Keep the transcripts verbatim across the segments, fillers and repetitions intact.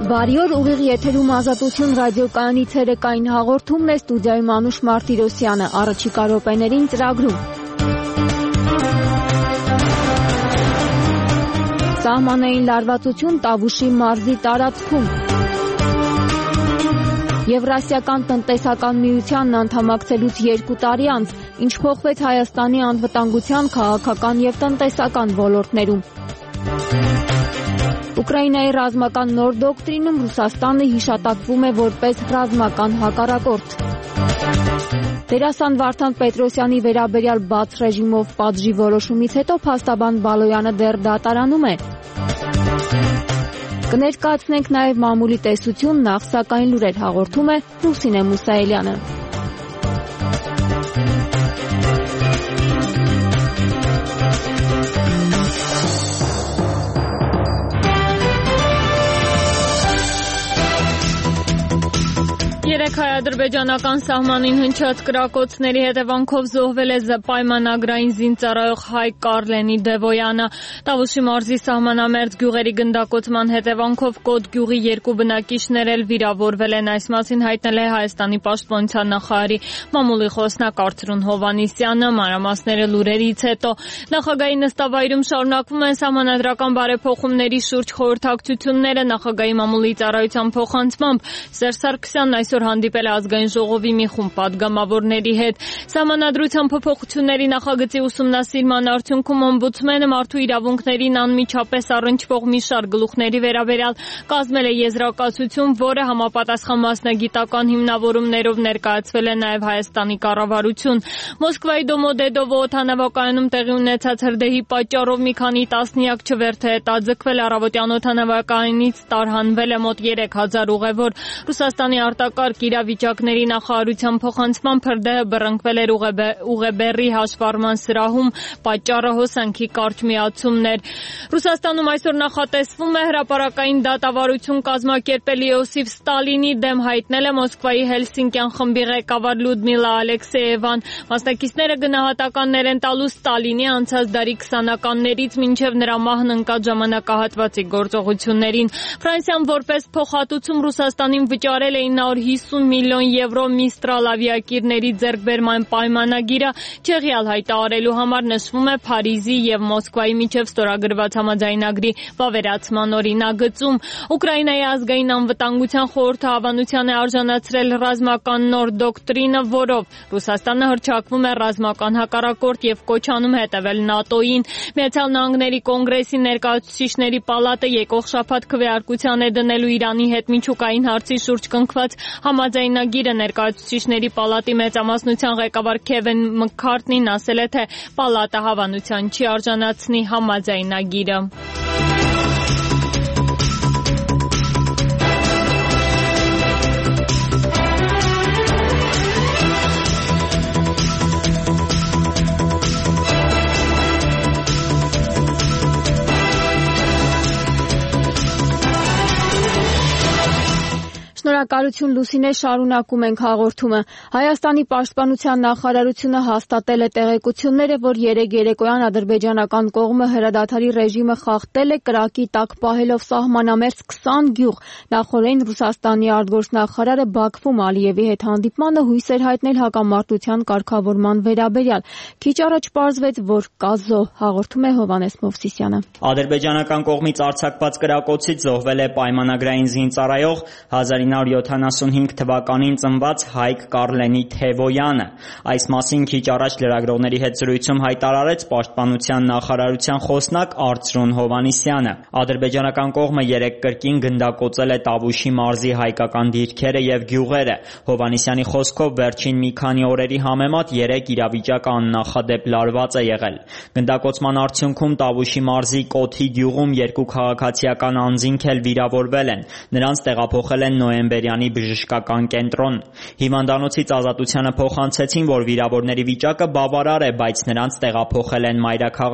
Բարի օր, ուղիղ եթերում Ազատություն ռադիոկայանի ցերեկային հաղորդումն է, ստուդիայում Անուշ Մարտիրոսյանը, առաջիկա րոպեներին ծրագրում։ Սահմանային լարվածություն Տավուշի մարզի տարածքում։ Եվրասիական տնտեսական միությանն անդամակցելուց երկու տարի անց, ինչ փոխվեց Հայաստանի անվտանգության, քաղաքական և տնտեսական ոլորտներում։ Ուկրաինայի ռազմական նոր դոկտրինում Ռուսաստանը հիշատակվում է որպես ռազմական հակառակորդ։ Դերասան Վարդան Պետրոսյանի վերաբերյալ բաց ռեժիմով պատժի որոշումից հետո փաստաբան Բալոյանը դեռ դատարանում է։ Կներկայացնենք նաև մամուլի տեսություն, նախ սակայն լուրեր հաղորդում է Լուսինե Մուսայելյանը։ Երեք հայ-ադրբեջանական սահմանին հնչած կրակոցների հետևանքով զոհվել է պայմանագրային զինծառայող հայ Կարլենի Դևոյանը։ Տավուշի մարզի սահմանամերձ գյուղերի գնդակոծման հետևանքով Կոտ գյուղի երկու բնակիչներ էլ վիրավորվել են։ Այս մասին հայտնել է Հայաստանի պաշտպանության նախարարի մամուլի խոսնակ Արծրուն Հովհաննիսյանը։ Մանրամասները լուրերից հետո նախագահի նստավայրում շարունակվում են սահմանադրական բարեփոխումների շուրջ խորհրդակցությունները։ Նախագահի մամուլի ծառայության փոխանցմամբ Սերժ Սարգսյանն այսօր հանդիպել է ազգային ժողովի մի խումբ պատգամավորների հետ։ Սահմանադրության փոփոխությունների նախագծի ուսումնասիրման արդյունքում օմբուդսմենը մարդու իրավունքներին անմիջապես առնչվող մի շարք գլուխների վերաբերյալ կազմել է եզրակացություն, որը համապատասխան մասնագիտական հիմնավորումներով ներկայացվել է նաև Հայաստանի կառավարություն։ Մոսկվայի Դոմոդեդովո օդանավակայանում տեղի ունեցած հրդեհի պատճառով մի քանի տասնյակ չվերթ է հետաձգվել, առավոտյան օդանավակայանից տարհանվել է մոտ երեք հազար ուղևոր։ Ռուսաստանի արտակարգ իրավիճակների նախարարության փոխանցմամբ հրդեհը բռնկվել էր ուղեբեռի հաշվառման սրահում, պատճառը հոսանքի կարճ միացումներ։ Ռուսաստանում այսօր նախատեսվում է հրապարակային դատավարություն կազմակերպել Իոսիֆ Ստալինի դեմ, հայտնել է Մոսկվայի Հելսինկյան խմբի ղեկավար Լյուդմիլա Ալեքսեևան։ Մասնակիցները գնահատականներ են տալու Ստալինի անցած դարի քսանականներից մինչև նրա մահն ընկած ժամանակահատվածի գործողություններին։ Ֆրանսիան որպես փոխհատուցում Ռուսաստանին վճարել է ինը հարյուր հիսուն միլիոն եվրո Միստրալ ավիակիրների ձեռքբերման պայմանագիրը Չեխիալ հայտարարելու համար, նշվում է Փարիզի և Մոսկվայի միջև ստորագրված համաձայնագրի վավերացման օրինագծում։ Ուկրաինայի ազգային անվտանգության խորհուրդը հավանության է արժանացրել ռազմական նոր դոկտրինը, որով Ռուսաստանը հռչակվում է ռազմական հակառակորդ և կոչ անում հետևել ՆԱՏՕ-ին։ Միացյալ Նահանգների Կոնգրեսի ներկայացուցիչների պալատը եկող շաբաթ քվեարկության է դնելու Իրանի հետ միջուկային հարցի շուրջ կնքված համաձայնագիրը։ Ներկայացուցիչների պալատի մեծամասնության ղեկավար Քևին Մքքարթնին ասել է, թե պալատը հավանության չի արժանացնի համաձայնագիրը։ Շնորհակալություն Լուսինե, շարունակում ենք հաղորդումը։ Հայաստանի պաշտպանության նախարարությունը հաստատել է տեղեկությունները, որ երեկ երեկոյան ադրբեջանական կողմը հրադադարի ռեժիմը խախտել է, կրակի տակ պահելով սահմանամերձ քսան գյուղ։ Նախորդին Ռուսաստանի արտգործնախարարը Բաքվում Ալիևի հետ հանդիպմանը հույս էր հայտնել հակամարտության կարգավորման վերաբերյալ։ Քիչ առաջ պարզվեց, որ կա զոհ, հաղորդում է Հովհաննես Մովսիսյանը։ Ադրբեջանական կողմից արձակված կրակոցից զոհվել է պայմանագրային զինծառայող հազար ինը հարյուր յոթանասունհինգ թվականին ծնված Հայկ Կարլենի Թևոյանը։ Այս մասին քիչ առաջ լրագրողների հետ զրույցում հայտարարեց պաշտպանության նախարարության խոսնակ Արծրուն Հովհաննիսյանը։ Ադրբեջանական կողմը երեկ կրկին գնդակոծել է Տավուշի մարզի հայկական դիրքերը և գյուղերը։ Հովհաննիսյանի խոսքով վերջին մի քանի օրերի համեմատ երեկ իրավիճակը աննախադեպ լարված է եղել։ Գնդակոծման արդյունքում Տավուշի մարզի Կոթի գյուղում երկու քաղաքացիական անձինք էլ վիրավորվել են։ Նրանց տեղափոխել են Նոյեմբերյանի բժշկական կենտրոն։ Հիվանդանոցից Ազատությանը փոխանցեցին, որ վիրավորների վիճակը բավարար է, բայց նրանց տեղափոխել են մայրաքաղաք։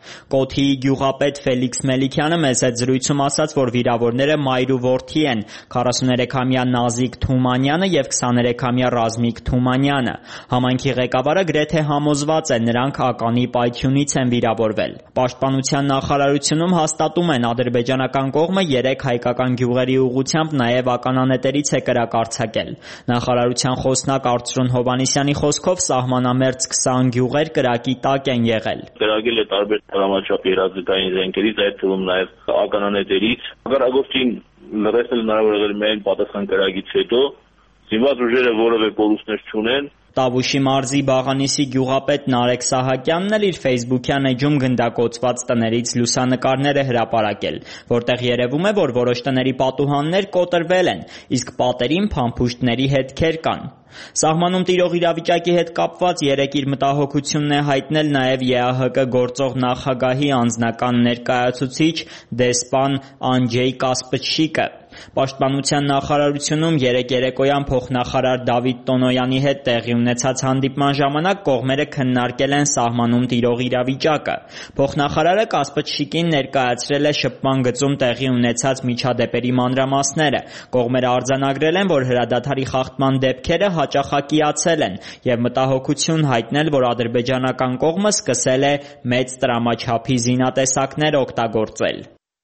Կոթիի գյուղապետ Ֆելիքս Մելիքյանը մեծ հետ զրույցում ասաց, որ վիրավորները մայր ու որդի են՝ քառասուներեքամյա Նազիկ Թումանյանը եւ քսաներեքամյա Ռազմիկ Թումանյանը։ Համայնքի ղեկավարը գրեթե համոզված է, նրանք ականի պայթյունից են վիրավորվել։ Պաշտպանության նախարարությունում հաստատում են, ադրբեջանական կողմը երեք հայկական գյուղերի ուղղությամբ նաեւ ականանետերից է կրակ արձակել։ Նախարարության խոսնակ Արծրուն Հովհաննիսյանի խոսքով սահմանամերձ քսան գյուղեր կրակի տակ են եղել։ Կրակել է տարբեր դրամաչափի երազգային զենքերից, այդ թվում նաեւ ականանետերից։ Հակառակորդին լրացնել հնարավոր եղել միայն պատասխան կրակից հետո, զինված ուժերը որևէ կորուստներ չունեն։ Տավուշի մարզի Բաղանիսի գյուղապետ Նարեկ Սահակյանն էլ իր ֆեյսբուքյան էջում գնդակոծված տներից լուսանկարներ է հրապարակել, որտեղ երևում է, որ որոշ տների պատուհաններ կոտրվել են, իսկ պատերին փամփուշտների հետքեր կան։ Սահմանում տիրող իրավիճակի հետ կապված երեկ իր մտահոգությունն է հայտնել նաև ԵԱՀԿ գործող նախագահի անձնական ներկայացուցիչ դեսպան Անջեյ Կասպչիկը։ Պաշտպանության նախարարությունում երեկ երեկոյան փոխնախարար Դավիթ Տոնոյանի հետ տեղի ունեցած հանդիպման ժամանակ կողմերը քննարկել են սահմանում տիրող իրավիճակը։ Փոխնախարարը Կասպչիկին ներկայացրել է շփման գծում տեղի ունեցած միջադեպերի մանրամասները։ Կողմերը արձանագրել են, որ հրադադարի խախտման դեպքերը հաճախակիացել են եւ մտահոգություն հայտնել, որ ադրբեջանական կողմը սկսել է մեծ տրամաչափի զինատեսակներ օգտագործել։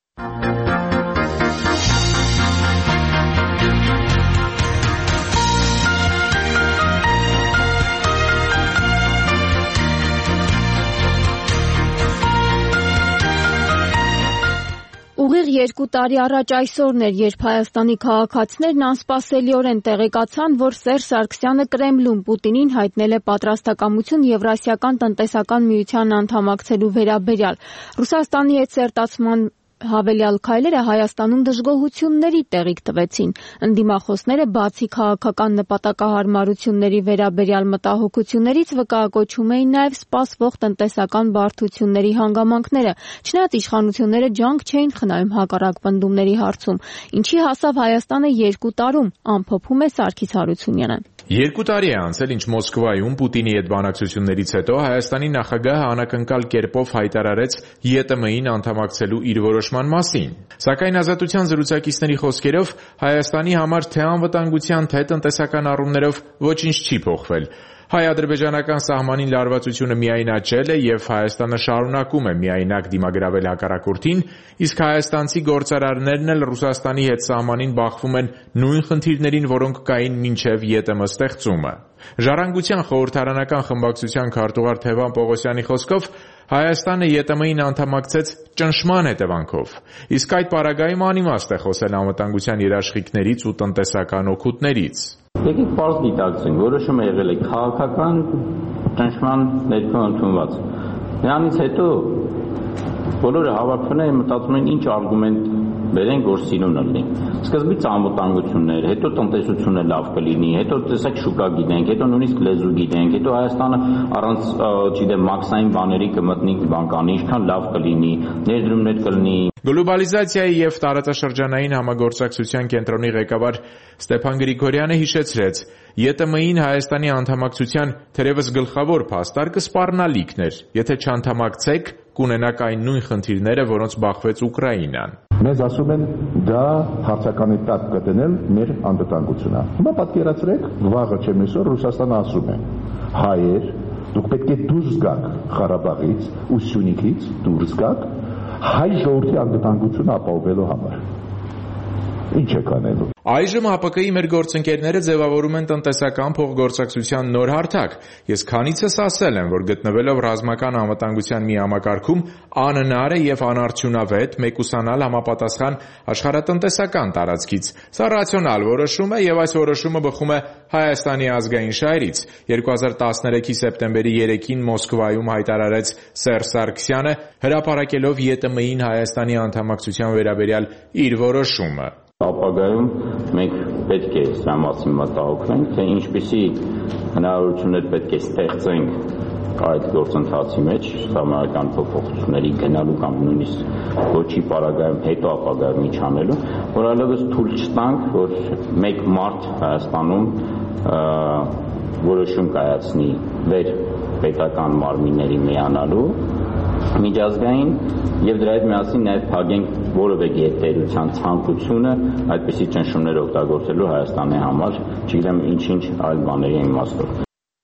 Ուղիղ երկու տարի առաջ այսօրն էր, երբ Հայաստանի քաղաքացիներն անսպասելիորեն տեղեկացան, որ Սերժ Սարգսյանը Կրեմլում Պուտինին հայտնել է պատրաստակամություն Եվրասիական տնտեսական միության անդամակցելու վերաբերյալ։ Ռուսաստանի հետ սերտացման հավելյալ քայլերը Հայաստանում դժգոհությունների տեղիք տվեցին։ Ընդդիմախոսները բացի քաղաքական նպատակահարմարությունների վերաբերյալ մտահոգություններից վկայակոչում էին նաև սպասվող տնտեսական բարդությունների հանգամանքները, չնայած իշխանությունները ջանք չէին խնայում հակառակ պնդումների հարցում, ինչի հասավ Հայաստանը երկու տարում, ամփոփում է Սարգիս Հարությունյանը։ Երկու տարի է անցել, ինչ Մոսկվայում Պուտինի հետ բանակցություններից հետո Հայաստանի նախագահը անակնկալ կերպով հայտարարեց ԵՏՄ-ին անդամակցելու իր որոշման մասին։ Սակայն Ազատության զրուցակիցների խոսքերով Հայաստանի համար թե անվտանգության, թե տնտեսական առումներով ոչինչ չի փոխվել։ Հայ-ադրբեջանական սահմանին լարվածությունը միայն աճել է եւ Հայաստանը շարունակում է միայնակ դիմագրավել հակառակորդին, իսկ հայաստանցի գործարարներն էլ Ռուսաստանի հետ սահմանին բախվում են նույն խնդիրներին, որոնք կային մինչեւ ԵՏՄ ստեղծումը։ Ժառանգության խորհրդարանական խմբակցության քարտուղար Թևան Պողոսյանի խոսքով Հայաստանը ԵՏՄ-ին անդամակցեց ճնշման հետևանքով, իսկ այդ պարագայում անիմաստ է խոսել անվտանգության երաշխիքներից ու տնտեսական օգուտներից։ Եկեք պարզ դիտակցենք, որոշումը եղել է քաղաքական ճնշման ներքո ընդունված։ Դրանից հետո բոլորը հավաքվում են, մտածում են ինչ արգումենտ բերենք, որ սինոնը լինի։ Սկզբից անվտանգություններ, հետո տնտեսությունը լավ կլինի, հետո տեսակ շուկա գիտենք, հետո նույնիսկ լեզու գիտենք, հետո Հայաստանը առանց, չգիտեմ, մաքսային բաների կմտնի բանկանի, ինչքան լավ կլինի, ներդրումներ կլինի։ Գլոբալիզացիայի եւ տարածաշրջանային համագործակցության կենտրոնի ղեկավար Ստեփան Գրիգորյանը հիշեցրեց, ԵՏՄ-ին Հայաստանի անդամակցության թերևս գլխավոր փաստարկը սպառնալիքն էր, եթե չանդամակցեք, կունենաք այն նույն խնդիրները, որոնց բախվեց Ուկրաինան։ Մեզ ասում են դա հարցականի տակ կդնել մեր անվտանգությունը։ Հիմա պատկերացրեք, վաղը չեմ այսօր Ռուսաստանը ասում է. հայեր, դուք պետք է դուրս գաք Ղարաբաղից ու Սյունիքից, դուրս գաք հայ ժողովրդի անվտանգությունը ապահովելու համար։ Ինչ է կանելու։ Այժմ ՀԱՊԿ-ի մեր գործընկերները ձևավորում են տնտեսական փոխգործակցության նոր հարթակ։ Ես քանիցս ասել եմ, որ գտնվելով ռազմական անվտանգության մի համակարգում անհնար է եւ անարդյունավետ մեկուսանալ համապատասխան աշխարհատնտեսական տարածքից։ Սա ռացիոնալ որոշում է եւ այս որոշումը բխում է Հայաստանի ազգային շահերից։ երկու հազար տասներեքի սեպտեմբերի երեքին Մոսկվայում հայտարարեց Սերժ Սարգսյանը, հրապարակելով ԵՏՄ-ին Հայաստանի անդամակցության վերաբերյալ իր որոշումը։ Ապագայում մենք պետք է սրա մասին մտահոգվենք, թե ինչպիսի հնարավորություններ պետք է ստեղծենք այդ գործընթացի մեջ, համայնական փոփոխությունների գնալու կամ նույնիսկ ոչի պարագայում հետո ապագայում ինչ անելու, որ այլևս թույլ չտանք, որ մեկ մարդ Հայաստանում որոշում կայացնի վեր պետական մարմինների միանալու միջազգային եւ դրա հետ միասին նաեւ փակենք որևէ գերտերության ցանկությունը այդպիսի ճնշումներ օգտագործելու Հայաստանի համար, չգիտեմ ինչ-ինչ այլ բաների իմաստով։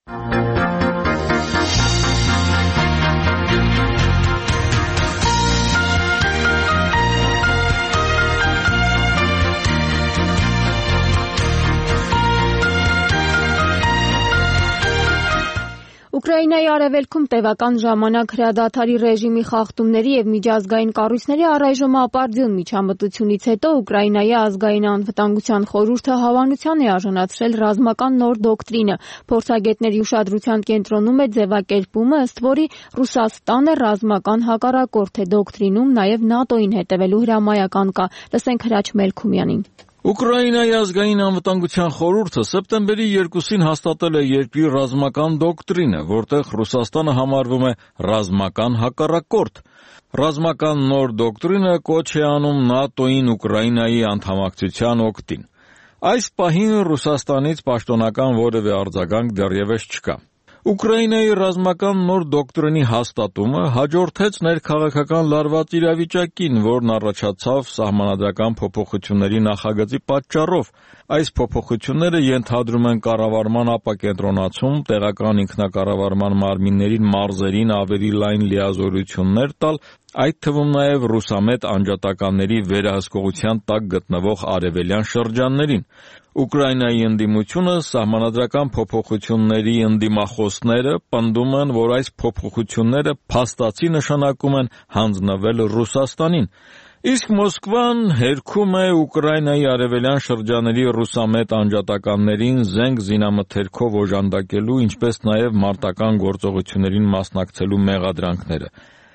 Ուկրաինայի արևելքում տևական ժամանակ հրադադարի ռեժիմի խախտումների եւ միջազգային կառույցների առայժմ ապարդյուն միջամտությունից հետո Ուկրաինայի ազգային անվտանգության խորհուրդը հավանության է արժանացրել ռազմական նոր դոկտրինը։ Փորձագետների ուշադրության կենտրոնում է ձևակերպումը, ըստ որի Ռուսաստանը ռազմական հակառակորդ է դոկտրինում, նաեւ ՆԱՏՕ-ին հետևելու հրամայական կա։ Լսենք Հրաչ Մելքումյանին։ Ուկրաինայի ազգային անվտանգության խորհուրդը սեպտեմբերի երկուսին հաստատել է երկրի ռազմական դոկտրինը, որտեղ Ռուսաստանը համարվում է ռազմական հակառակորդ։ Ռազմական նոր դոկտրինը կոչ է անում ՆԱՏՕ-ին Ուկրաինայի անդամակցության օգտին։ Այս պահին Ռուսաստանից պաշտոնական որևէ արձագանք դեռևս չկա։ Ուկրաինայի ռազմական նոր դոկտրինի հաստատումը հաջորդեց ներքաղաքական լարված իրավիճակին, որն առաջացավ սահմանադրական փոփոխությունների նախագծի պատճառով։ Այս փոփոխությունները ենթադրում են կառավարման ապակենտրոնացում, տեղական ինքնակառավարման մարմիններին մարզերին ավելի լայն լիազորություններ տալ, այդ թվում նաև ռուսամետ անջատականների վերահսկողության տակ գտնվող արևելյան շրջաններին։ Ուկրաինայի ընդդիմությունը սահմանադրական փոփոխությունների ընդդիմախոսները պնդում են, որ այս փոփոխությունները փաստացի նշանակում են հանձնվել Ռուսաստանին։ Իսկ Մոսկվան հերքում է Ուկրաինայի արևելյան շրջանների ռուսամետ անջատականներին զենք զինամթերքով օժանդակելու, ինչպես նաև մարտական գործողություններին մասնակցելու մեղադրանքները։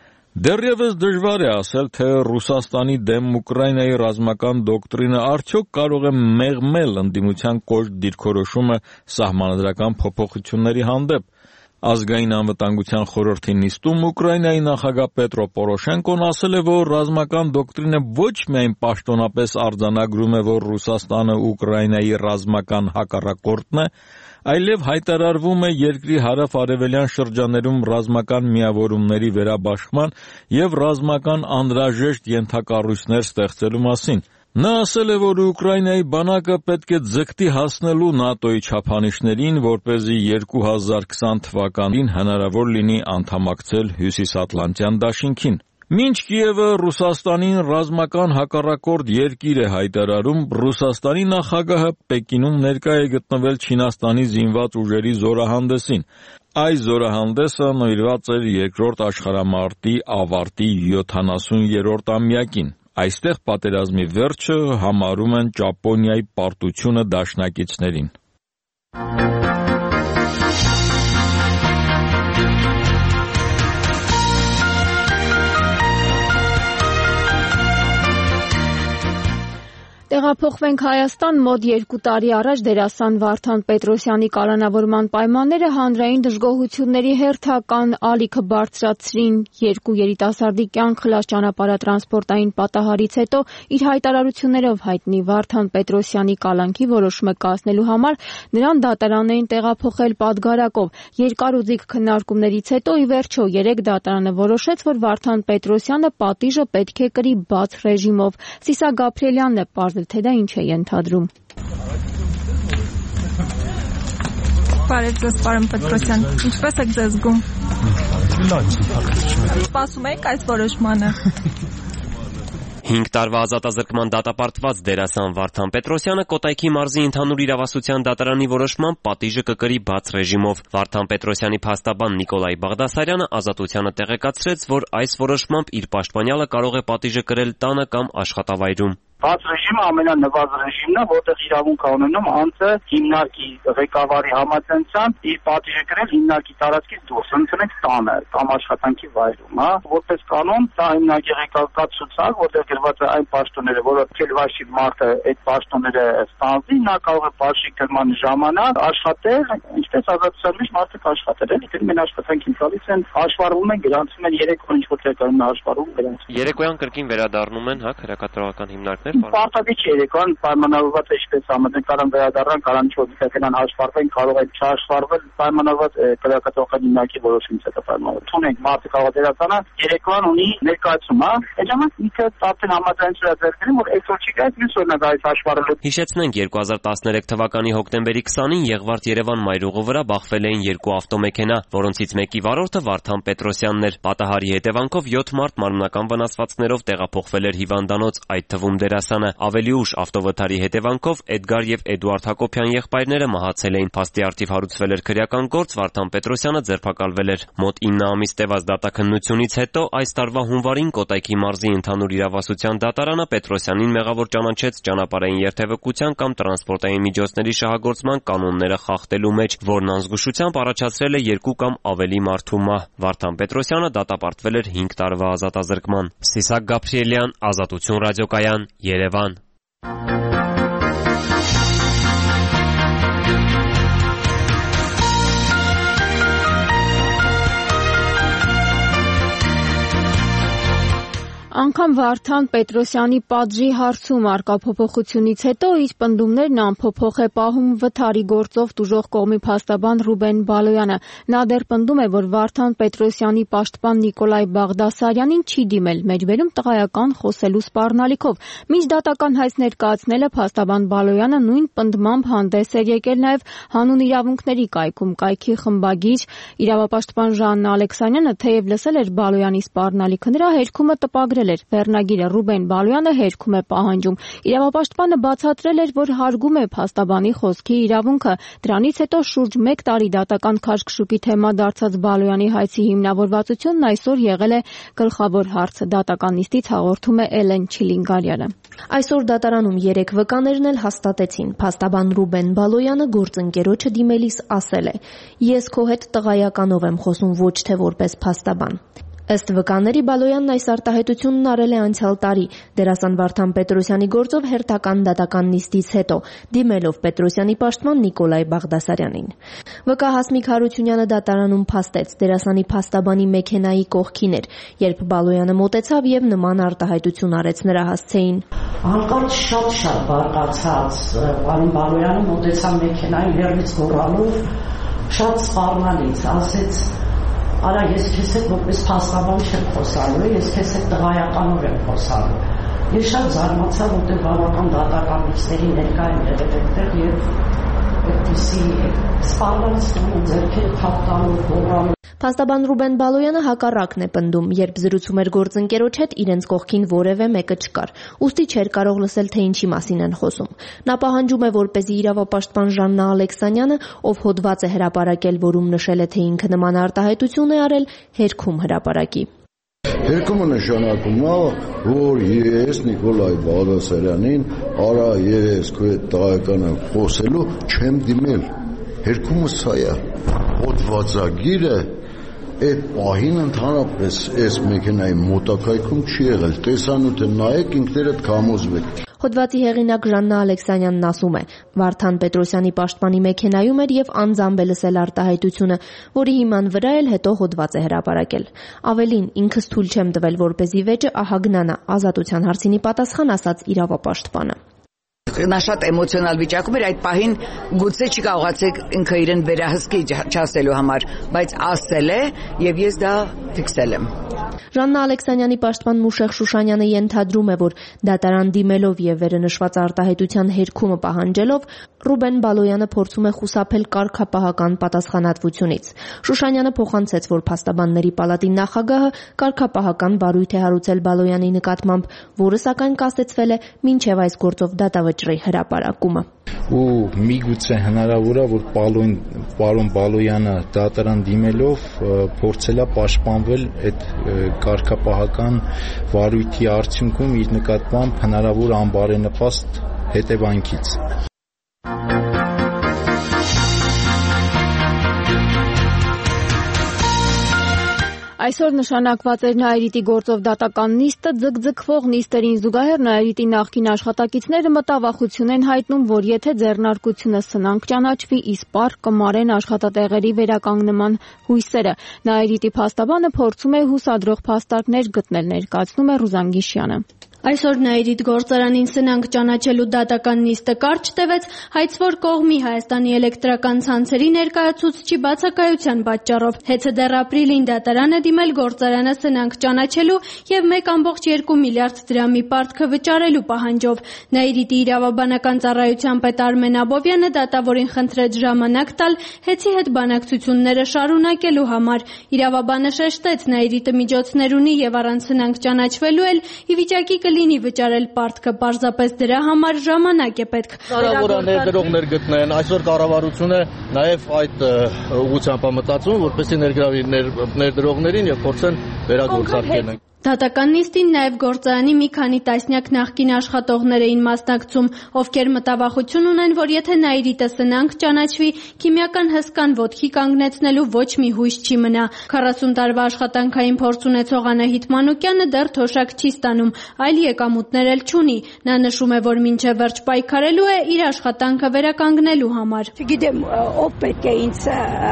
Դեռևս դժվար է ասել, թե Ռուսաստանի դեմ Ուկրաինայի ռազմական դոկտրինը արդյոք կարող է մեղմել ընդդիմության կոշտ դիրքորոշումը սահմանադրական փոփոխությունների հանդեպ։ Ազգային անվտանգության խորհրդի նիստում Ուկրաինայի նախագահ Պետրո Պորոշենկոն ասել է, որ ռազմական դոկտրինը ոչ միայն պաշտոնապես արձանագրում է, որ Ռուսաստանը Ուկրաինայի ռազմական հակառակորդն է, այլև հայտարարվում է երկրի հարավ-արևելյան շրջաներում ռազմական միավորումների վերաբաշխման և ռազմական անհրաժեշտ ենթակառույցներ ստեղծելու մասին։ Նա ասել է, որ Ուկրաինայի բանակը պետք է ձգտի հասնելու ՆԱՏՕ-ի չափանիշներին, որպեսզի երկու հազար քսան թվականին հնարավոր լինի անդամակցել Հյուսիսատլանտյան դաշինքին։ Մինչ Կիևը Ռուսաստանին ռազմական հակառակորդ երկիր է հայտարարում, Ռուսաստանի նախագահը Պեկինում ներկա է գտնվել Չինաստանի զինված ուժերի զորահանդեսին։ Այս զորահանդեսը նվիրված էր երկրորդ աշխարհամարտի ավարտի յոթանասուներորդ ամյակին։ Այստեղ պատերազմի վերջը համարում են Ճապոնիայի պարտությունը դաշնակիցներին։ Տեղափոխվենք Հայաստան, մոտ երկու տարի առաջ դերասան Վարդան Պետրոսյանի կալանավորման պայմանները հանրային դժգոհությունների հերթական ալիքը բարձրացրին։ Երկու երիտասարդի կյանք խլած ճանապարհատրանսպորտային պատահարից հետո իր հայտարարություններով հայտնի Վարդան Պետրոսյանի կալանքի որոշումը կայացնելու համար նրան դատարան էին տեղափոխել Պատգարակով։ Երկար ու ձիգ քննարկումներից հետո ի վերջո երեկ դատարանը որոշեց, որ Վարդան Պետրոսյանը պատիժը պետք է կրի բաց ռեժիմով։ Սիսա Գաբրիելյանն է պարզել, թե դա ինչ է ենթադրում։ Բարև ձեզ, պարոն Պետրոսյան, ինչպես եք ձեզ զգում։ Սպասում եք այս որոշմանը։ Հինգ տարվա ազատազրկման դատապարտված դերասան Վարդան Պետրոսյանը Կոտայքի մարզի ընդհանուր իրավասության դատարանի որոշմամբ պատիժը կկրի բաց ռեժիմով։ Վարդան Պետրոսյանի փաստաբան Նիկոլայ Բաղդասարյանը ազատությանը տեղեկացրեց, որ այս որոշմամբ իր պաշտպանյալը կարող է պատիժը կրել տանը կամ աշխատավայրում։ Բաց ռեժիմը ամենանվազ ռեժիմն է, որտեղ իրավունք ունենում անձը հիմնարկի ղեկավարի համաձայնությամբ իր պատիժը կրել հիմնարկի տարածքից դուրս, ընդունենք տանը կամ աշխատանքի վայրում, հա, որպես կանոն դա հիմնարկի ղեկավարի ցուցակ, որտեղ գրված է այն պաշտոնները, որը քելվաշի մարդը այդ պաշտոնները ստանձնի, նա կարող է բաշխի կրման ժամանակ աշխատել, ինչպես ազատության մեջ մարդը կաշխատել, էլի դեռ աշխատանքին գալիս են, հաշվառվում են, գրանցում են երեք օր ինչ որ տեղում հաշվառվում գրանցում։ Երեկոյան կրկին վերադառնում են, հա, քրեակատարողական հիմնարկներ Պարտադիր չէ երեկոյան պայմանավորված է ինչպես համաձայն կարան վերադառնան, կարան չօդիկական հաշվառվեն, կարող է չհաշվառվել պայմանավորված կրակացողական հիմնարկի որոշումից հետո պայմանավորված։ Թունենք մարդը կարող է դերասանը երեկոյան ունի ներկայացում, հա։ Այդ ժամանակ ինքը տասն համաձայնություն է ձեռք բերում, որ այսօր չի գայց, մյուս օրն է գալիս հաշվառելու։ Հիշեցնենք երկու հազար տասներեք թվականի հոկտեմբերի քսանին Եղվարդ-Երևան մայրուղու վրա բախվել էին երկու ավտոմեքենա, որոնցից մեկի վարորդը Վարդան Պետրոսյանն էր։ Պատահարի հետևանքով յոթ մարդ մարմնական վնասվածքներով տեղափոխվել էր հիվանդանոց, այդ թվում դերասանը։ Ավելի ուշ ավտովթարի հետևանքով Էդգար եւ Էդուարդ Հակոբյան եղբայրները մահացել էին։ Փաստի առթիվ հարուցվել էր քրեական գործ, Վարդան Պետրոսյանը ձերբակալվել էր։ Մոտ ինը ամիս տևած դատաքննությունից հետո այս տարվա հունվարին Կոտայքի մարզի ընդհանուր իրավասության դատարանը Պետրոսյանին մեղավոր ճանաչեց ճանապարհային երթևեկության կամ տրանսպորտային միջոցների շահագործման կանոնները խախտելու մեջ, որն անզգուշությամբ առաջացրել է երկու կամ ավելի մարդու մահ։ Վարդան Պետրոսյանը դատապարտվել էր հինգ տարվա ազատազրկման։ Սիսակ Գաբրիելյան, Ազատություն ռադիոկայան, Երևան։ Անգամ Վարդան Պետրոսյանի պատժի հարցում արկա փոփոխությունից հետո իր պնդումներն անփոփոխ է պահում վթարի գործով տուժող կողմի փաստաբան Ռուբեն Բալոյանը։ Նա դեռ պնդում է, որ Վարդան Պետրոսյանի պաշտպան Նիկոլայ Բաղդասարյանին չի դիմել մեջբերում տղայական խոսելու սպառնալիքով։ Մինչ դատական հայց ներկայացնելը փաստաբան Բալոյանը նույն պնդմամբ հանդես էր եկել նաև հանուն իրավունքների կայքում կայքի խմբագիր իրավապաշտպան Ժաննա Ալեքսանյանը, թեև լսել էր Բալոյանի սպառնալիքը, նրա հերքումը տպագրել էր վերնագիրը Ռուբեն Բալոյանը հերքում է պահանջում։ Իրավապաշտպանը բացատրել էր, որ հարգում է փաստաբանի խոսքի իրավունքը։ Դրանից հետո շուրջ մեկ տարի դատական քաշքշուկի թեմա դարձած Բալոյանի հայցի հիմնավորվածությունն այսօր եղել է գլխավոր հարցը։ Դատական նիստից հաղորդում է Էլեն Չիլինգարյանը։ Այսօր դատարանում երեք վկաներն էլ հաստատեցին։ Փաստաբան Ռուբեն Բալոյանը գործընկերոջը դիմելիս ասել է. «Ես քո հետ տղայականով եմ խոսում, ոչ թե որպես փաստաբան»։ Ըստ վկաների Բալոյանն այս արտահայտությունն արել է անցյալ տարի դերասան Վարդան Պետրոսյանի գործով հերթական դատական նիստից հետո, դիմելով Պետրոսյանի պաշտպան Նիկոլայ Բաղդասարյանին։ Վկա Հասմիկ Հարությունյանը դատարանում փաստեց, դերասանի փաստաբանի մեքենայի կողքին էր, երբ Բալոյանը մոտեցավ եւ նման արտահայտություն արեց նրա հասցեին։ Անկած շատ-շատ բարկացած պարոն Բալոյանը մոտեցավ մեքենային հեռվից գոռալով, շատ սպառնալից, ասեց. «Արա, ես քեզ հետ որպես փաստաբան չեմ խոսալու, ես քեզ հետ տղայականով եմ խոսալու»։ Ես շատ զարմացա, որտեղ բավական դատական նիստերի ներկա եմ եղել այդտեղ եւ այդպիսի սպառնալիք ձեռքերը թափտալով գոռալով։ Փաստաբան Ռուբեն Բալոյանը հակառակն է պնդում, երբ զրուցում էր գործընկերոջ հետ, իրենց կողքին որևէ մեկը չկար։ Ուստի չէր կարող լսել, թե ինչի մասին են խոսում։ Նա պահանջում է, որպեսզի իրավապաշտպան Ժաննա Ալեքսանյանը, ով հոդված է հրապարակել, որում նշել է, թե ինքը նման արտահայտություն է արել, հերքում հրապարակի։ Հերքումը նշանակում է, որ ես Նիկոլայ Բաղդասարյանին, արա ես քո հետ տղայական եմ խոսելու, չեմ դիմել։ Հերքումը սա է։ Հոդվածագիրը այդ պահին ընդհանրապես այս մեքենայի մոտակայքում չի եղել։ Տեսանյութը նայեք, ինքներդ կհամոզվեք։ Հոդվածի հեղինակ Ժաննա Ալեքսանյանն ասում է. Վարդան Պետրոսյանի պաշտպանի մեքենայում էր եւ անձամբ է լսել արտահայտությունը, որի հիման վրա էլ հետո հոդված է հրապարակել։ Ավելին, ինքս թույլ չեմ տվել, որպեսզի վեճը ահագնանա, Ազատության հարցինի պատասխան ասաց իրավապաշտպանը։ Նա շատ էմոցիոնալ վիճակում էր, այդ պահին գուցե չկարողացեք ինքը իրեն վերահսկի չասելու համար, բայց ասել է եւ ես դա ֆիքսել եմ։ Ժաննա Ալեքսանյանի պաշտպան Մուշեղ Շուշանյանը ենթադրում է, որ դատարան դիմելով եւ վերնշված արտահայտության հերքումը պահանջելով Ռուբեն Բալոյանը փորձում է խուսափել կարգապահական պատասխանատվությունից։ Շուշանյանը փոխանցեց, որ փաստաբանների պալատի նախագահը կարգապահական վարույթ է հարուցել Բալոյանի նկատմամբ, որը սակայն կասեցվել է մինչև այս գործով դատավճռի հրապարակումը։ Ու միգուցե հնարավոր է, որ պարոն պարոն Բալոյանը դատարան դիմելով փորձել է պաշտպանվել այդ կարգապահական վարույթի արդյունքում իր նկատմամբ հնարավոր անբարենպաստ հետևանքից։ Այսօր նշանակված էր Նաիրիտի գործով դատական նիստը, ձգձգվող նիստերին զուգահեռ Նաիրիտի նախկին աշխատակիցները մտավախություն են հայտնում, որ եթե ձեռնարկությունը սնանկ ճանաչվի, իսպառ կմարեն աշխատատեղերի վերականգնման հույսերը։ Նաիրիտի փաստաբանը փորձում է հուսադրող փաստարկներ գտնել, ներկայացնում է Ռուզան Գիշյանը։ Այսօր Նաիրիդ գործարանին սնանկ ճանաչելու դատական նիստը կարճ տևեց, հայցվոր կողմի Հայաստանի էլեկտրական ցանցերի ներկայացուցչի բացակայության պատճառով։ Հեծը դեռ ապրիլին դատարան է դիմել գործարանը սնանկ ճանաչելու եւ մեկ կόμկոմ երկու միլիարդ դրամի պարտքը վճարելու պահանջով։ Նաիրիդի իրավաբանական ծառայության պետ Արմեն Աբովյանը դատավորին խնդրեց ժամանակ տալ հեծի հետ բանակցությունները շարունակելու համար։ Իրավաբանը շեշտեց, Նաիրիդը միջոցներ ունի եւ առանց սնանկ ճանաչվելու էլ ի վիճակի լինի վճարել պարտքը, պարզապես դրա համար ժամանակ է պետք։ Հնարավոր է ներդրողներ գտնեն, այսօր կառավարությունը նաև այդ ուղղությամբ է մտածում, որպեսզի ներգրավի ներդրողներին եւ փորձեն վերագործարկել։ Դատական նիստին նաև գործարանի մի քանի տասնյակ նախկին աշխատողներ էին մասնակցում, ովքեր մտավախություն ունեն, որ եթե Նաիրիտը սնանկ ճանաչվի, քիմիական հսկան ոտքի կանգնեցնելու ոչ մի հույս չի մնա։ քառասուն տարվա աշխատանքային փորձ ունեցող Անահիտ Մանուկյանը դեռ թոշակ չի ստանում, այլ եկամուտներ էլ չունի։ Նա նշում է, որ մինչև վերջ պայքարելու է իր աշխատանքը վերականգնելու համար։ Չգիտեմ, ով պետք է ինձ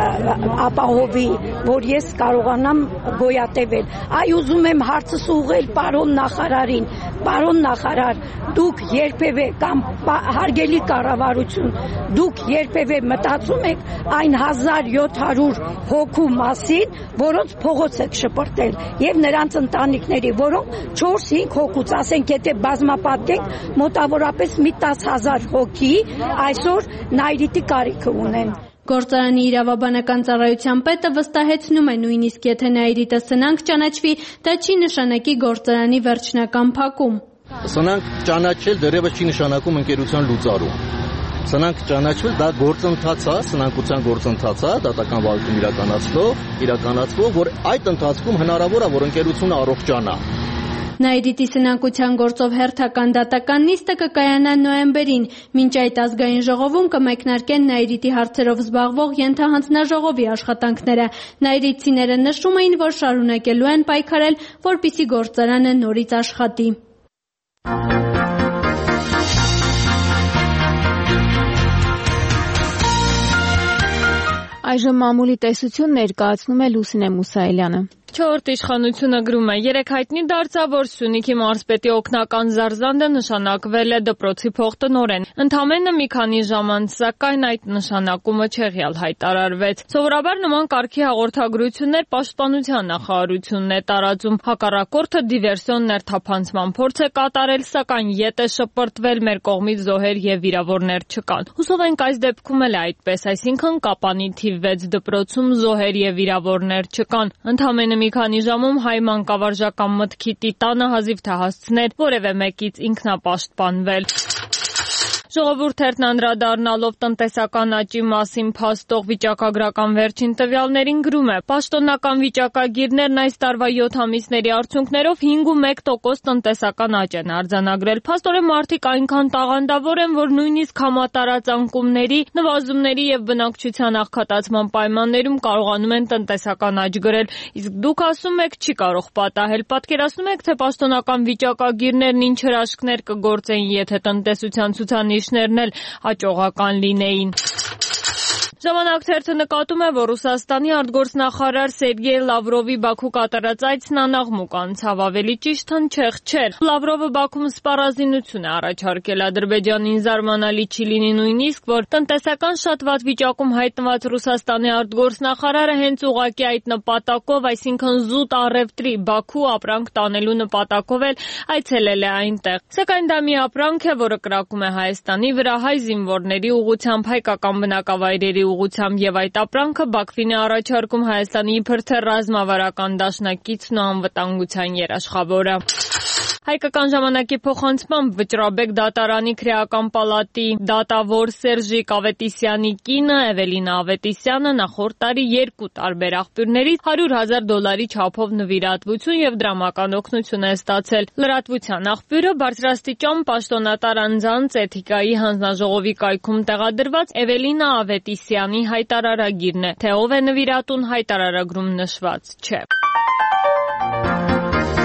ապահովի, որ ես կարողանամ գոյատևել։ Այ ուզում եմ հարցս ուղղել պարոն նախարարին, պարոն նախարար, դուք երբևէ կամ հարգելի կառավարություն, դուք երբևէ մտածում եք այն հազար յոթ հարյուր հոգու մասին, որոնց փողոց եք շպրտել, եւ նրանց ընտանիքների, որոնք չորս-հինգ հոգուց, ասենք եթե բազմապատկենք, մոտավորապես մի տասը հազար հոգի այսօր Նաիրիտի կարիքը ունեն։ Գործարանի իրավաբանական ծառայության պետը վստահեցնում է, նույնիսկ եթե Նաիրիտը սնանկ ճանաչվի, դա չի նշանակի գործարանի վերջնական փակում։ Սնանկ ճանաչել դեռևս չի նշանակում ընկերության լուծարում։ Սնանկ ճանաչվել դա գործընթաց է, սնանկության գործընթաց է, դատական վարույթում իրականացվող, իրականացվող, որ այդ ընթացքում հնարավոր է, որ ընկերությունը առողջանա։ Նաիրիտի սնանկության գործով հերթական դատական նիստը կկայանա նոյեմբերին։ Մինչ այդ ազգային ժողովում կմեկնարկեն Նաիրիտի հարցերով զբաղվող ենթահանձնաժողովի աշխատանքները։ Նաիրիտցիները նշում էին, որ շարունակելու են պայքարել, որպեսզի գործարանը նորից աշխատի։ Այժմ մամուլի տեսություն ներկայացնում է Լուսինե Մուսայելյանը։ Չորրորդ իշխանությունը գրում է. երեք հայտնի դարձավ, որ Սյունիքի մարզպետի օգնական զարզանդը նշանակվել է դպրոցի փոխտնօրեն։ Ընդամենը մի քանի ժամ անց, սակայն այդ նշանակումը չեղյալ հայտարարվեց։ Սովորաբար նման կարգի հաղորդագրություններ պաշտպանության նախարարությունն է տարածում։ Հակառակորդը դիվերսիոն ներթափանցման փորձ է կատարել, սակայն ետ է շպրտվել, մեր կողմից զոհեր եւ վիրավորներ չկան։ Հուսով ենք այս դեպքում էլ այդպես, այսինքն Կապանի թիվ վեց դպրոցում զոհեր եւ վիրավորներ չկան։ Ընդամենը մի քանի ժամում հայ մանկավարժական մտքի տիտանը հազիվ թե հասցներ որևէ մեկից ինքնապաշտպանվել։ Ժողովուրդ-երթն անդրադառնալով տնտեսական աճի մասին փաստող վիճակագրական վերջին տվյալներին գրում է. պաշտոնական վիճակագիրներն այս տարվա յոթ ամիսների արդյունքներով հինգ ու մեկ տոկոս տնտեսական աճ են արձանագրել։ Փաստորեն մարդիկ այնքան տաղանդավոր են, որ նույնիսկ համատարած անկումների, նվազումների եւ բնակչության աղքատացման պայմաններում կարողանում են տնտեսական աճ գրել։ Իսկ դուք ասում եք չի կարող պատահել։ Պատկերացնում եք, թե պաշտոնական վիճակագիրներն ինչ հրաշքներ կգործեին, եթե տնտեսության ցուցանիշ Ներն էլ հաջողական լինեին։ Ժամանակ-թերթը նկատում է, որ Ռուսաստանի արտգործնախարար Սերգեյ Լավրովի Բաքու կատարած այցն անաղմուկ անցավ, ավելի ճիշտ հնչեղ չէր։ Լավրովը Բաքվում սպառազինություն է առաջարկել Ադրբեջանին, զարմանալի չի լինի նույնիսկ, որ տնտեսական շատ վատ վիճակում հայտնված Ռուսաստանի արտգործնախարարը հենց ուղղակի այդ նպատակով, այսինքն զուտ առևտրի Բաքու ապրանք տանելու նպատակով էլ այցելել է այնտեղ։ Սակայն դա մի ապրանք է, որը կրակում է Հայաստանի վրա, հայ զինվորների ուղղությամբ, հայկական բնակավայրերի ուղղությամբ եւ այդ ապրանքը Բաքվին է առաջարկում Հայաստանի իբր թե ռազմավարական դաշնակիցն ու անվտանգության երաշխավորը։ Հայկական ժամանակի փոխանցմամբ Վճռաբեկ դատարանի քրեական պալատի դատավոր Սերժիկ Ավետիսյանի կինը Էվելինա Ավետիսյանը նախորդ տարի երկու տարբեր աղբյուրներից հարյուր հազար դոլարի չափով նվիրատվություն եւ դրամական օգնություն է ստացել։ Լրատվության աղբյուրը բարձրաստիճան պաշտոնատար անձանց էթիկայի հանձնաժողովի կայքում տեղադրված Էվելինա Ավետիսյանի հայտարարագիրն է, թե ով է նվիրատուն հայտարարագրում նշված չէ։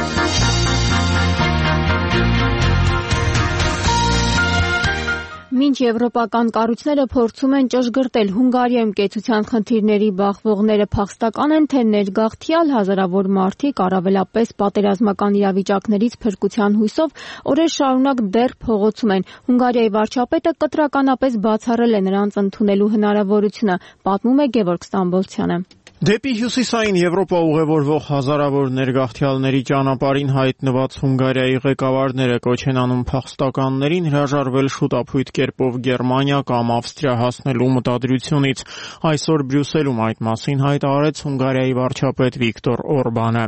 Մինչ ինչ եվրոպական կառույցները փորձում են ճշգրտել Հունգարիայում կեցության խնդիրների բախվողները փախստական են, թե ներգաղթյալ հազարավոր մարդիկ առավելապես պատերազմական իրավիճակներից փրկության հույսով օրեր շարունակ դեռ փողոցում են։ Հունգարիայի վարչապետը կտրականապես բացառել է նրանց ընդունելու հնարավորությունը, պատմում է Գևորգ Ստամբոլցյանը։ Դեպի հյուսիսային Եվրոպա ուղևորվող հազարավոր ներգաղթյալների ճանապարհին հայտնված Հունգարիայի ղեկավարները կոչ են անում փախստականներին հրաժարվել շուտափույթ կերպով Գերմանիա կամ Ավստրիա հասնելու մտադրությունից։ Այսօր Բրյուսելում այդ մասին հայտարարեց Հունգարիայի վարչապետ Վիկտոր Օրբանը։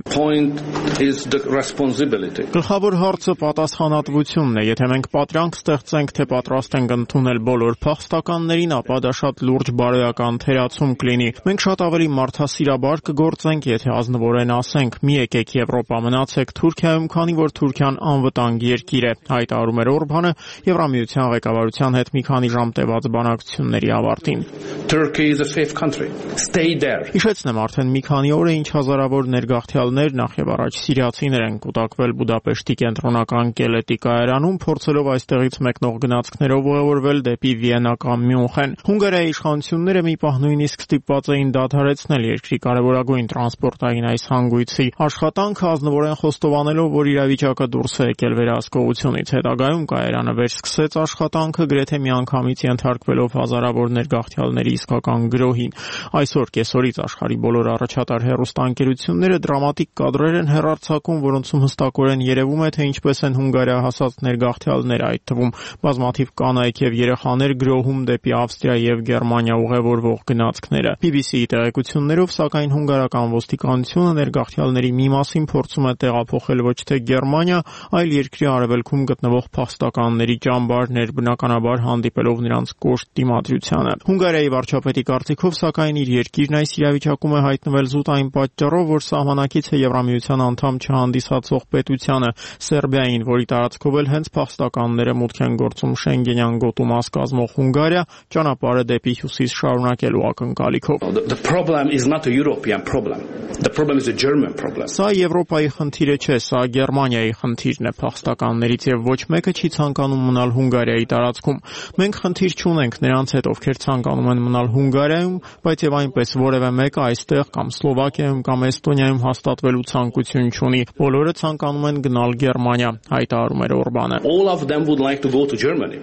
Գլխավոր հարցը պատասխանատվությունն է։ Եթե մենք պատրանք ստեղծենք, թե պատրաստ ենք ընդունել բոլոր փախստականներին, ապա դա շատ լուրջ բարոյական թերացում կլինի։ Մենք շատ ավելի մարդասիրաբար կգործենք, եթե ազնվորեն ասենք՝ մի եկեք Եվրոպա, մնացեք Թուրքիայում, քանի որ Թուրքիան անվտանգ երկիր է, հայտարարում էր Օրբանը Եվրամիության ղեկավարության հետ մի քանի ժամ տևած բանակցությունների ավարտին։ Հիշեցնեմ, արդեն մի քանի օր է ինչ հազարավոր ներգաղթյալներ, նախ եւ առաջ սիրիացիներ են կուտակվել Բուդապեշտի կենտրոնական Կելետի կայարանում, փորձելով այստեղից մեկնող գնացքներով ուղևորվել դեպի Վիեննա կամ Մյունխեն։ Հունգարիայի իշխանությունները մի պահ նույնիսկ ստիպված էին դադարեցնել երկրի կարևորագույն տրանսպորտային այս հանգույցի աշխատանքը, ազնվորեն խոստովանելով, որ իրավիճակը դուրս է եկել վերահսկողությունից։ Հետագայում կայարանը վերսկսեց աշխատանքը, գրեթե միանգամից ենթարկվելով հազարավոր ներգաղթյալների իսկական գրոհին։ Այսօր կեսօրից աշխարհի բոլոր առաջատար հեռուստաընկերությունները դրամատիկ կադրեր են հեռարձակում, որոնցում հստակորեն երևում է, թե ինչպես են Հունգարիա հասած ներգաղթյալները, այդ թվում բազմաթիվ կանայք եւ երեխաներ գրոհում դեպի Ավստրիա եւ Գերմանիա ուղևորվող գնացքները։ բի բի սի-ի տեղեկություններով, սակայն հունգարական ոստիկանությունը ներգաղթյալների մի մասին փորձում է տեղափոխել ոչ թե Գերմանիա, այլ երկրի արևելքում գտնվող փախստականների ճամբարներ, բնականաբար հանդիպելով նրանց կոշտ դիմադրությանը։ Հունգարիայի վարչապետի կարծիքով, սակայն իր երկիրն այս իրավիճակում է հայտնվել զուտ այն պատճառով, որ սահմանակից է Եվրամիության անդամ չհանդիսացող պետությանը Սերբիային, որի տարածքով էլ հենց փախստականները մուտք են գործում Շենգենյան գոտու մաս կազմող Հունգարիա, ճանապարհը դեպի հյուսիս շարունակելու ակնկալիքով։ The problem is not a European problem. The problem is a German problem. Սա Եվրոպայի խնդիրը չէ, սա Գերմանիայի խնդիրն է փախստականներից եւ ոչ մեկը չի ցանկանում մնալ Հունգարիայի տարածքում։ Մենք խնդիր չունենք նրանց հետ, ովքեր ցանկանում են մնալ Հունգարիայում, բայց եւ այնպես որևէ մեկը այստեղ կամ Սլովակիայում կամ Էստոնիայում հաստատվելու ցանկություն չունի։ Բոլորը ցանկանում են գնալ Գերմանիա, հայտարարում էր Օրբանը։ All of them would like to go to Germany.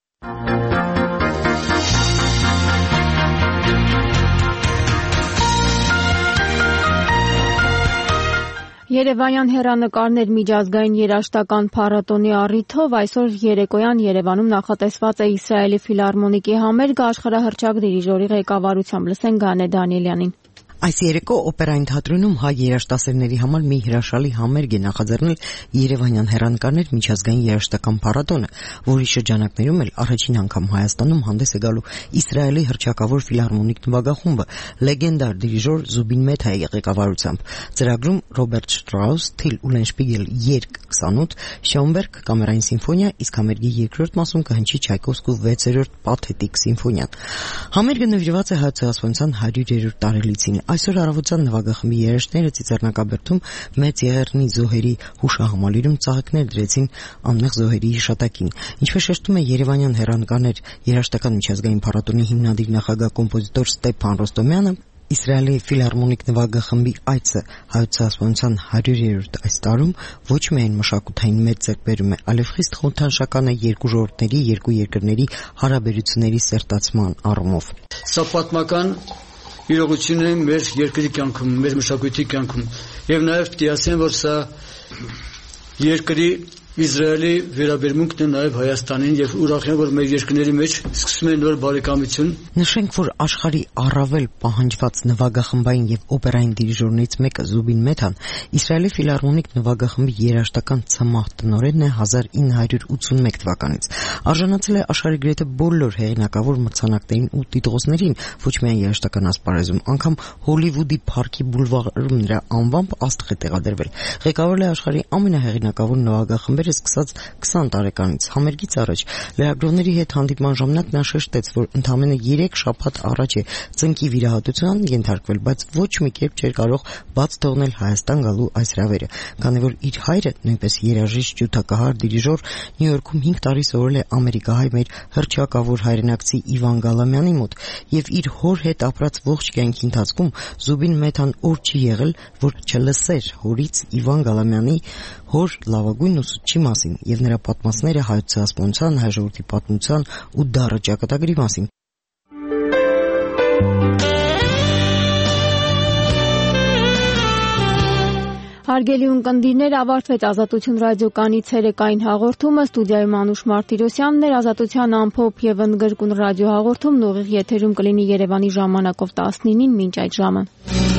Երևանյան հեռանկարներ միջազգային երաժշտական փառատոնի առիթով այսօր երեկոյան Երևանում նախատեսված է Իսրայելի ֆիլհարմոնիկի համերգը աշխարհահռչակ դիրիժորի ղեկավարությամբ։ Լսենք Գանե Դանիելյանին։ Այս երեկո օպերային թատրոնում հայ երաժշտասերների համար մի հրաշալի համերգ է նախաձեռնել Երևանյան հեռանկարներ միջազգային երաժշտական փառատոնը, որի շրջանակներում էլ առաջին անգամ Հայաստանում հանդես է գալու Իսրայելի հռչակավոր ֆիլհարմոնիկ նվագախումբը լեգենդար դիրիժոր Զուբին Մեթայի ղեկավարությամբ։ Ծրագրում Ռոբերտ Շտրաուս, Թիլ Ուլենշպիգել երգ քսանութ, Շաումբերգ կամերային սիմֆոնիա, իսկ համերգի երկրորդ մասում կհնչի Չայկովսկու վեցերորդ պաթետիկ սիմֆոնիան։ Համերգը նվիրված է հայ ցեղասպանության հարյուրերորդ տարելիցին։ Այսօր առավոտյան նվագախմբի երաժիշտները Ծիծեռնակաբերդում մեծ եղեռնի զոհերի հուշահամալիրում ծաղիկներ դրեցին անմեղ զոհերի հիշատակին։ Ինչպես շեշտում է Երևանյան հեռանկարներ երաժշտական միջազգային փառատոնի հիմնադիր նախագահ կոմպոզիտոր Ստեփան Ռոստոմյանը, Իսրայելի ֆիլհարմոնիկ նվագախմբի այցը հայոց ցեղասպանության հարյուրերորդ այս տարում ոչ միայն մշակութային մեծ ձեռքբերում է, այլև խիստ խորհրդանշական է երկու ժողովուրդների, երկու երկրների հարաբերությունների սերտացման առումով։ Սա պատմական իրողություն է մեր երկրի կյանքում, մեր մշակույթի կյանքում, եւ նաեւ պետք է ասեմ, որ սա երկրի Իսրայելի վերաբերմունքն է նաև Հայաստանին եւ ուրախ եմ, որ մեր երկրների մեջ սկսում է նոր բարեկամություն։ Նշենք, որ աշխարհի առավել պահանջված նվագախմբային եւ օպերային դիրիժորներից մեկը Զուբին Մեթան Իսրայելի ֆիլհարմոնիկ նվագախմբի երաժշտական ցմահ տնօրենն է հազար ինը հարյուր ութսունմեկ թվականից։ Արժանացել է աշխարհի գրեթե բոլոր հեղինակավոր մրցանակներին ու տիտղոսներին, ոչ միայն երաժշտական ասպարեզում, անգամ Հոլիվուդի Փարքի բուլվարում նրա անվամբ աստղ է տեղադրվել։ Ղեկավարել է աշխարհի ամենահեղինակավոր նվագախմբերը դերը սկսած քսան տարեկանից։ Համերգից առաջ լրագրողների հետ հանդիպման ժամանակ նա շեշտեց, որ ընդամենը երեք շաբաթ առաջ է ծնկի վիրահատության ենթարկվել, բայց ոչ մի կերպ չէր կարող բաց թողնել Հայաստան գալու այս հրավերը, քանի որ իր հայրը, նույնպես երաժիշտ, ջութակահար, դիրիժոր, Նյու Յորքում հինգ տարի սովորել է ամերիկահայ մեր հռչակավոր հայրենակցի Իվան Գալամյանի մոտ եւ իր հոր հետ ապրած ողջ կյանքի ընթացքում Զուբին Մեթան օր չի եղել, որ չլսեր հորից Իվան Գալամյանի հոր լավագույն ուսուցչի մասին եւ նրա պատմածները հայոց ցեղասպանության, հայ ժողովրդի պատմության ու դառը ճակատագրի մասին։ Հարգելի ունկնդիրներ, ավարտվեց Ազատություն ռադիոկայանի ցերեկային հաղորդումը, ստուդիայում Անուշ Մարտիրոսյանն էր, Ազատության ամփոփ եւ ընդգրկուն ռադիոհաղորդումն ուղիղ եթերում կլինի Երևանի ժամանակով տասնինին, մինչ այդ ժամը։